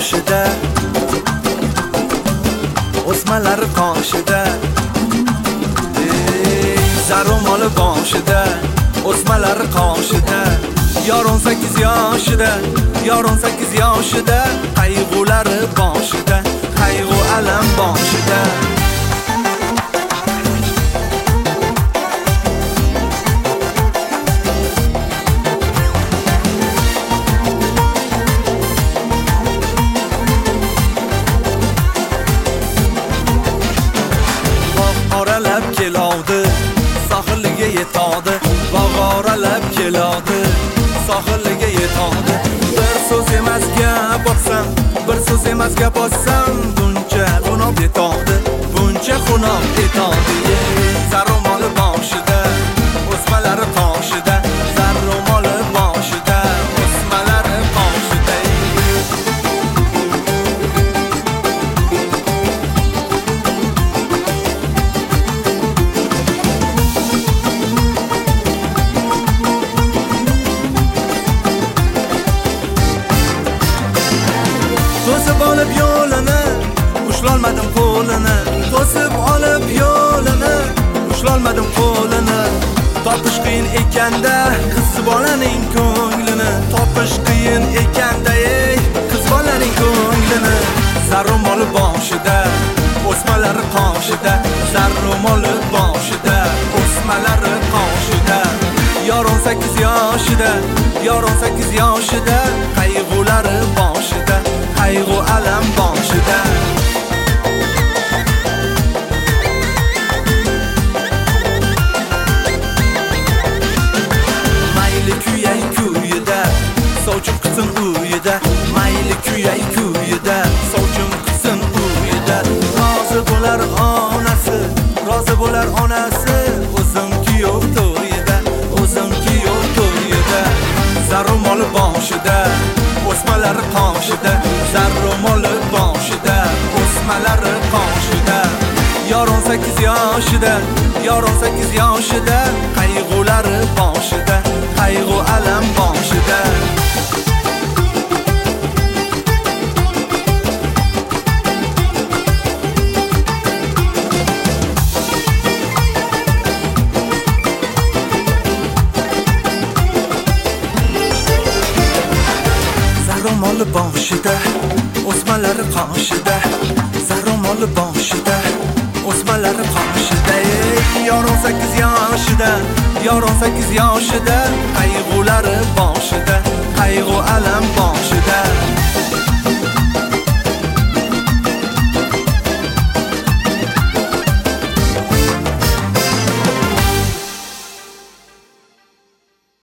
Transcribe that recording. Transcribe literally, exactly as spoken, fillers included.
boshida, o'smalari qoshida, zarumoli boshida, o'smalari qoshida. Yor o'n sakkiz yoshida, yor o'n sakkiz yoshida, qayg'ulari boshida, qayg'u alam boshida. Oralab keladi, sohiliga yetadi, bog' oralab keladi, sohiliga yetadi. Bir so'z emas gap botsam, bir so'z emas gap botsam, buncha xunob yetadi, buncha xunob yetadi. Zarumoli boshida, o'smalari qoshida, zarumoli boshida, o'smalari qoshida. To'sib olib yo'lini, ushlolmadim qo'lini, to'sib olib yo'lini, ushlolmadim qo'lini. Topish qiyin ekanda qiz bolaning ko'nglini, topish qiyin ekanda ey qiz bolaning ko'nglini. Zarumoli boshida, o'smalari qoshida, zarumoli boshida, o'smalari qoshida. Yor o'n sakkiz yoshida, yor o'n sakkiz yoshida, qayg'ulari boshida, qayg'u alam boshida. Mayli kuyay kuyida, sovchim qilsin uyida, mayli kuyay kuyida, sovchim qilsin uyida. Rozi bo'lar onasi, rozi bo'lar onasi, o'zim kuyov to'yida, o'zim kuyov to'yida. Zarumoli boshida, o'smalari qoshida, zarumoli boshida, o'smalari qoshida. Yor o'n sakkiz yoshida, yor o'n sakkiz yoshida, qayg'ulari boshida, qayg'u alam boshida. Zarumoli boshida, o'smalari qoshida, zarumoli boshida, o'smalari qoshida. Yor o'n sakkiz yoshida, yor o'n sakkiz yoshida, qayg'ulari boshida,